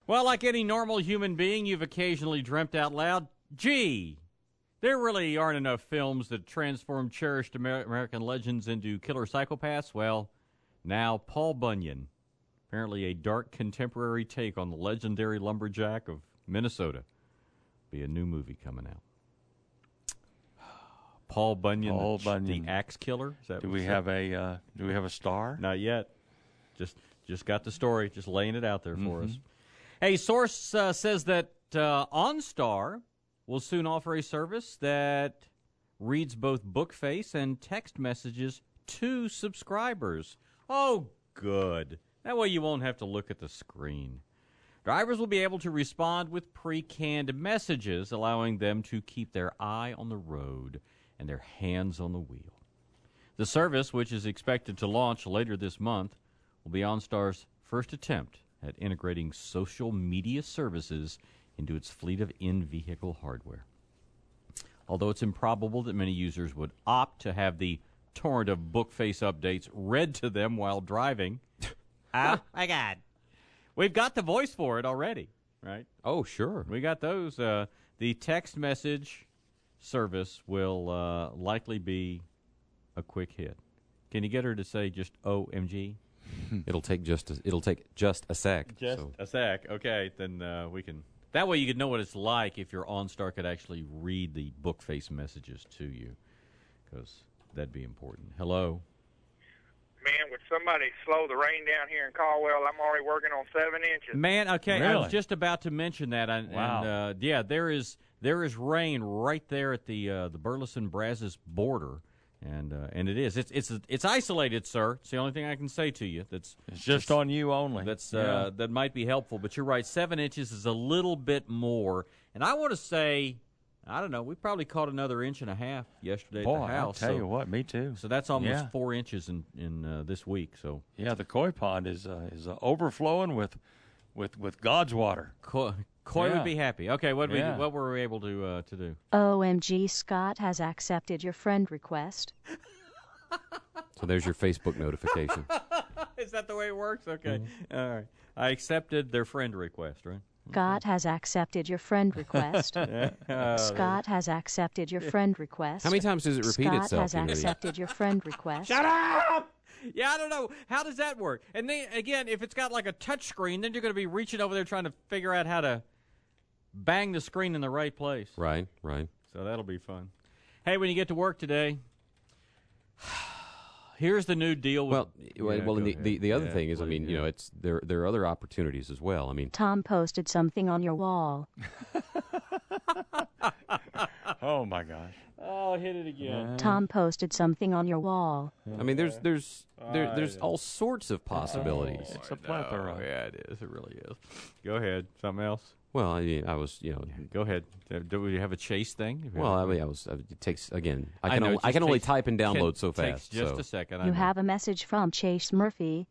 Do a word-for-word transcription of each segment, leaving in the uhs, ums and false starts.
Well, like any normal human being, you've occasionally dreamt out loud, gee, there really aren't enough films that transform cherished Amer- American legends into killer psychopaths. Well, now Paul Bunyan, apparently a dark contemporary take on the legendary lumberjack of Minnesota, be a new movie coming out. Paul Bunyan, Paul the, Bunyan. the axe killer. Is that Do what we you have said? a uh, Do we have a star? Not yet. Just just got the story. Just laying it out there for Mm-hmm. us. Hey, source uh, says that uh, OnStar will soon offer a service that reads both book face and text messages to subscribers. Oh, good. That way you won't have to look at the screen. Drivers will be able to respond with pre-canned messages, allowing them to keep their eye on the road and their hands on the wheel. The service, which is expected to launch later this month, will be OnStar's first attempt at integrating social media services into its fleet of in-vehicle hardware. Although it's improbable that many users would opt to have the torrent of book face updates read to them while driving. Oh, my God. We've got the voice for it already, right? Oh, sure. We got those. Uh, the text message service will uh, likely be a quick hit. Can you get her to say just O M G? It'll take just a, it'll take just a sec. Just so. a sec. Okay, then uh, we can. That way you could know what it's like if your OnStar could actually read the book face messages to you, because that'd be important. Hello. Man, would somebody slow the rain down here in Caldwell? I'm already working on seven inches. Man, okay, I Really? was just about to mention that. And, Wow. and uh, yeah, there is there is rain right there at the uh, the Burleson Brazos border, and uh, and it is it's it's it's isolated, sir. It's the only thing I can say to you. That's It's just on you only. That's Yeah. uh, that might be helpful, but you're right. Seven inches is a little bit more, and I want to say, I don't know. We probably caught another inch and a half yesterday Boy, at the house. I'll tell so, you what, me too. So that's almost Yeah. four inches in in uh, this week. So Yeah, the koi pond is uh, is uh, overflowing with with with God's water. Coy, Coy Yeah. would be happy. Okay, what we Yeah. what were we able to uh, to do? O M G, Scott has accepted your friend request. So there's your Facebook notification. Is that the way it works? Okay, all right. I accepted their friend request, right? Scott has accepted your friend request. Scott has accepted your friend request. How many times does it repeat Scott itself? has you idiot? accepted your friend request. Shut up! Yeah, I don't know. How does that work? And then, again, if it's got like a touch screen, then you're going to be reaching over there trying to figure out how to bang the screen in the right place. Right, right. So that'll be fun. Hey, when you get to work today, here's the new deal. With, Well, Yeah, well, go and the, ahead. the, the other Yeah, thing is, I please, mean, you yeah. know, it's there. There are other opportunities as well. I mean, Tom posted something on your wall. Oh my gosh! Oh, hit it again. Tom posted something on your wall. I mean, there's there's there, there's all sorts of possibilities. It's a plethora. Oh, yeah, it is. It really is. Go ahead. Something else? Well, I mean, I was, you know, Go ahead. Uh, Do we have a chase thing? well, I mean, I was. It takes again. I I can know, only, it I just can only takes- type and download It so takes fast. Just so. a second. I You know. have a message from Chase Murphy.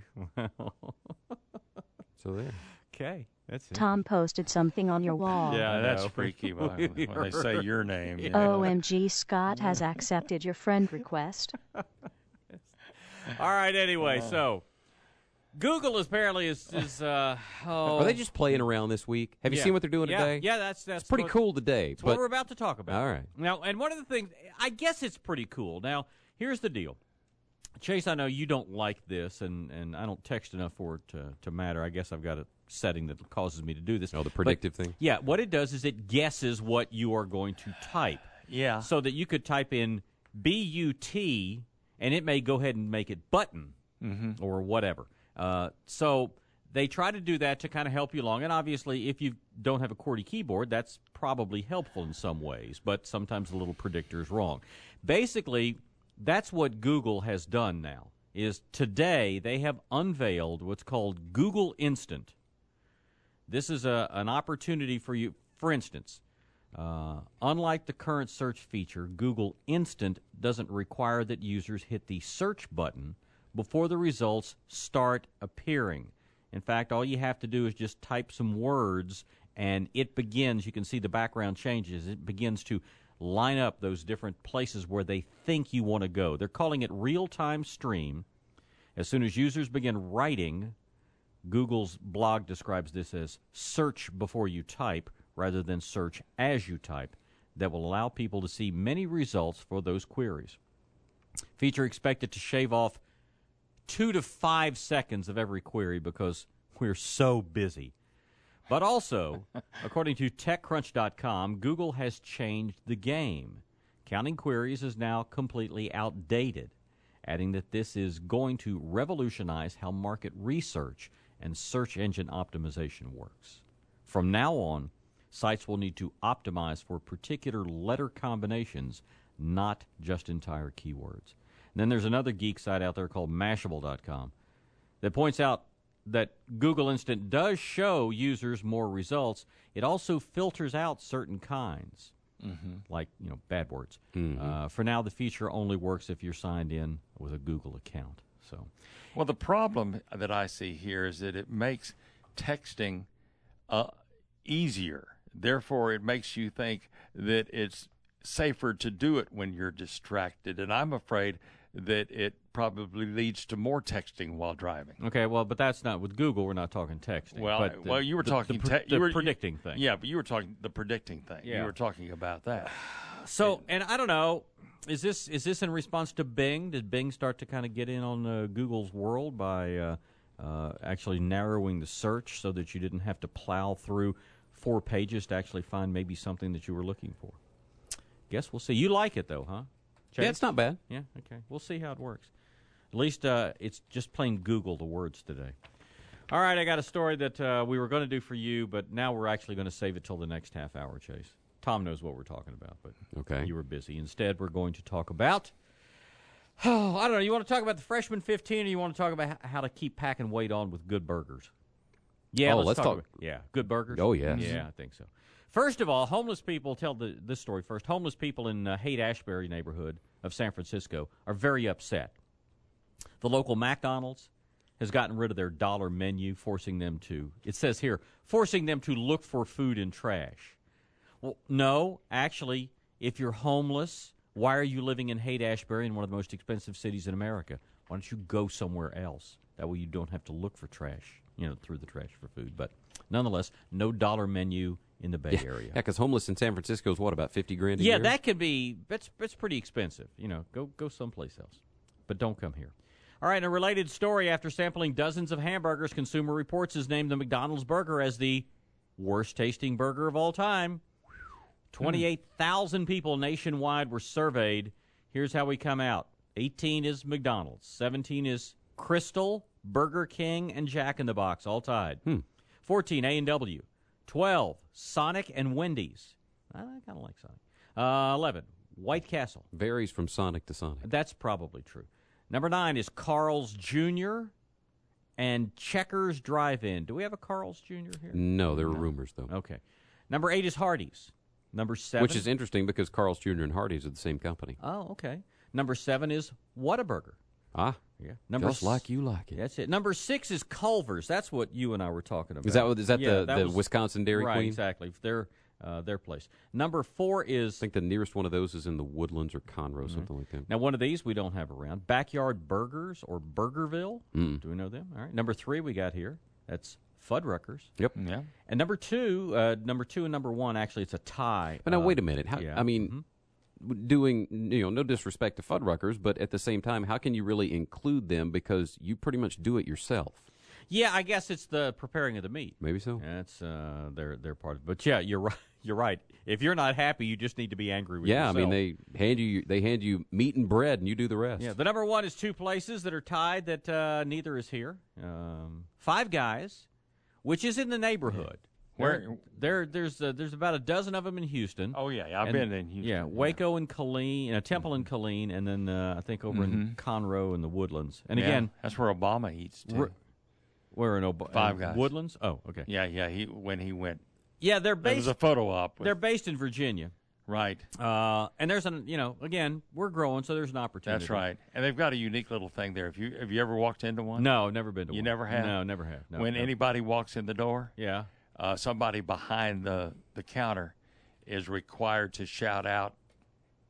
So there. Okay. That's it. Tom posted something on your wall. Yeah, I That's know. freaky when, when they say your name. you O know. M G, Scott has accepted your friend request. All right. Anyway, so Google apparently is is uh oh. Are they just playing around this week? Have you Yeah. seen what they're doing yeah, today? Yeah, that's that's It's pretty what, cool today. That's But what we're about to talk about. All right. Now, and one of the things, I guess it's pretty cool. Now, here's the deal. Chase, I know you don't like this, and, and I don't text enough for it to, to matter. I guess I've got a setting that causes me to do this. Oh, the But, predictive thing? Yeah, what it does is it guesses what you are going to type. Yeah. So that you could type in B U T, and it may go ahead and make it button Mm-hmm. or whatever. Uh, so they try to do that to kind of help you along. And obviously, if you don't have a QWERTY keyboard, that's probably helpful in some ways. But sometimes the little predictor is wrong. Basically, that's what Google has done now, is today they have unveiled what's called Google Instant. This is a, an opportunity for you. For instance, uh, unlike the current search feature, Google Instant doesn't require that users hit the search button before the results start appearing. In fact, all you have to do is just type some words, and it begins. You can see the background changes. It begins to line up those different places where they think you want to go. They're calling it real-time stream. As soon as users begin writing, Google's blog describes this as search before you type rather than search as you type that will allow people to see many results for those queries. Feature expected to shave off two to five seconds of every query because we're so busy. But also, according to TechCrunch dot com, Google has changed the game. Counting queries is now completely outdated, adding that this is going to revolutionize how market research and search engine optimization works. From now on, sites will need to optimize for particular letter combinations, not just entire keywords. And then there's another geek site out there called Mashable dot com that points out that Google Instant does show users more results. It also filters out certain kinds, mm-hmm. like you know bad words. Mm-hmm. Uh, for now, the feature only works if you're signed in with a Google account. So, well, the problem that I see here is that it makes texting uh, easier. Therefore, it makes you think that it's safer to do it when you're distracted, and I'm afraid that it probably leads to more texting while driving. Okay, well, but that's not with Google. We're not talking texting. Well, but the, well, you were the, talking the, te- the you were, predicting thing. Yeah, but you were talking the predicting thing. Yeah. You were talking about that. So, and I don't know, is this is this in response to Bing? Did Bing start to kind of get in on uh, Google's world by uh, uh, actually narrowing the search so that you didn't have to plow through four pages to actually find maybe something that you were looking for? Guess we'll see. You like it though, huh? Chase? Yeah, it's not bad. Yeah, okay. We'll see how it works. At least uh, it's just plain Google the words today. All right, I got a story that uh, we were going to do for you, but now we're actually going to save it till the next half hour, Chase. Tom knows what we're talking about, but okay. You were busy. Instead, we're going to talk about, oh, I don't know, you want to talk about the Freshman fifteen or you want to talk about how to keep packing weight on with good burgers? Yeah, oh, let's, let's talk. talk. About, yeah, good burgers? Oh, yes. Yeah, I think so. First of all, homeless people, tell the, this story first. Homeless people in uh, Haight-Ashbury neighborhood of San Francisco are very upset. The local McDonald's has gotten rid of their dollar menu, forcing them to, it says here, forcing them to look for food in trash. Well, no, actually, if you're homeless, why are you living in Haight-Ashbury in one of the most expensive cities in America? Why don't you go somewhere else? That way you don't have to look for trash, you know, through the trash for food. But nonetheless, no dollar menu in the Bay yeah. Area. Yeah, because homeless in San Francisco is what, about fifty grand a yeah, year? Yeah, that could be, that's, that's pretty expensive. You know, go, go someplace else. But don't come here. All right, a related story. After sampling dozens of hamburgers, Consumer Reports has named the McDonald's burger as the worst-tasting burger of all time. twenty-eight thousand people nationwide were surveyed. Here's how we come out. eighteen is McDonald's. seventeen is Crystal, Burger King, and Jack in the Box, all tied. Hmm. fourteen, A and W. twelve, Sonic and Wendy's. I kind of like Sonic. Uh, eleven, White Castle. Varies from Sonic to Sonic. That's probably true. Number nine is Carl's Junior and Checkers Drive-In. Do we have a Carl's Junior here? No, there are no. rumors, though. Okay. Number eight is Hardee's. Number seven. Which is interesting because Carl's Junior and Hardee's are the same company. Oh, okay. Number seven is Whataburger. Ah. Yeah. Number just like you like it. That's it. Number six is Culver's. That's what you and I were talking about. Is that, is that yeah, the, that the was, Wisconsin Dairy right, Queen? Right, exactly. Their, uh, their place. Number four is... I think the nearest one of those is in the Woodlands or Conroe, mm-hmm. something like that. Now, one of these we don't have around. Backyard Burgers or Burgerville. Mm. Do we know them? All right. Number three we got here. That's Fuddruckers. Yep. Yeah. And number two, uh, number two and number one, actually, it's a tie. But now, uh, wait a minute. How, yeah. I mean... Mm-hmm. Doing, you know, no disrespect to Fuddruckers, but at the same time, how can you really include them because you pretty much do it yourself? Yeah, I guess it's the preparing of the meat. Maybe so. That's uh, their their part. Of it. But yeah, you're right. You're right. If you're not happy, you just need to be angry with yeah, yourself. I mean they hand you they hand you meat and bread, and you do the rest. Yeah, the number one is two places that are tied that uh, neither is here. Um, Five Guys, which is in the neighborhood. Where there, there's uh, there's about a dozen of them in Houston. Oh yeah, yeah I've and, been in Houston. Yeah, Waco and Killeen, uh, Temple and Killeen, and then uh, I think over mm-hmm. in Conroe and the Woodlands. And yeah, again, that's where Obama eats too. Where in Ob- Five uh, Guys. Woodlands? Oh, okay. Yeah, yeah. He when he went. Yeah, they're There based. was a photo op. With, They're based in Virginia. right. Uh, and there's an you know again we're growing, so there's an opportunity. That's right. And they've got a unique little thing there. If you have you ever walked into one? No, never been to You one. never have? No, never have. No, when no. anybody walks in the door, yeah. uh, somebody behind the, the counter is required to shout out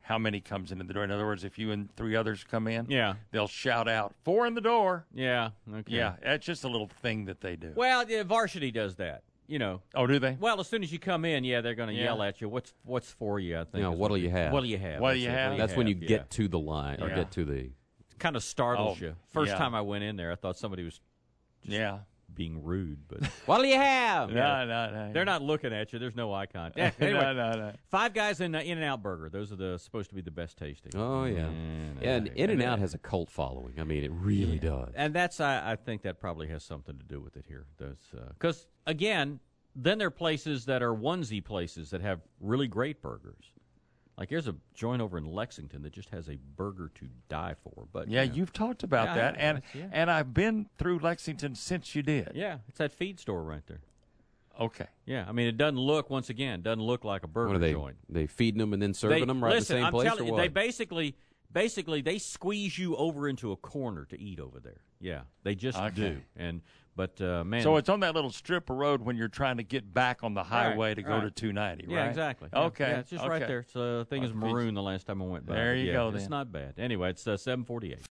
how many comes into the door. In other words, if you and three others come in, Yeah. they'll shout out, four in the door. Yeah. Okay. Yeah, that's just a little thing that they do. Well, yeah, varsity does that. You know. Oh, do they? Well, as soon as you come in, yeah, they're going to Yeah. yell at you. What's what's for you? I think. You know, is what'll what you they- have? What'll you have? What do That's you it. have? What'll That's when you have? get Yeah. to the line or Yeah. get to the. Kind of startles Oh, you. First yeah. time I went in there, I thought somebody was Yeah. being rude, but What'll you have? No, no, no. they're not looking at you. There's no eye contact. Anyway, no, no, no. Five Guys and uh, In-N-Out Burger. Those are the supposed to be the best tasting. Oh yeah, And, uh, and In and Out has a cult following. I mean, it really does. And that's I, I think that probably has something to do with it here. Because again, then there are places that are onesie places that have really great burgers. Like here's a joint over in Lexington that just has a burger to die for. But Yeah, you know, you've talked about Yeah, I that, have. and That's- yeah. and I've been through Lexington since you did. yeah, it's that feed store right there. Okay. Yeah, I mean it doesn't look once again doesn't look like a burger What are they? joint. They feeding them and then serving They- them right listen, in the same I'm place, telling or you, what? they basically basically they squeeze you over into a corner to eat over there. Yeah, they just Okay. do. And but uh, man, So it's on that little strip of road when you're trying to get back on the highway Right, to go right. to two ninety, right? yeah, exactly. Yeah, Okay. yeah, it's just right okay. there. It's, uh, thing is Okay. maroon the last time I went by. There but you yeah, go, It's then. not bad. Anyway, it's uh, seven forty-eight.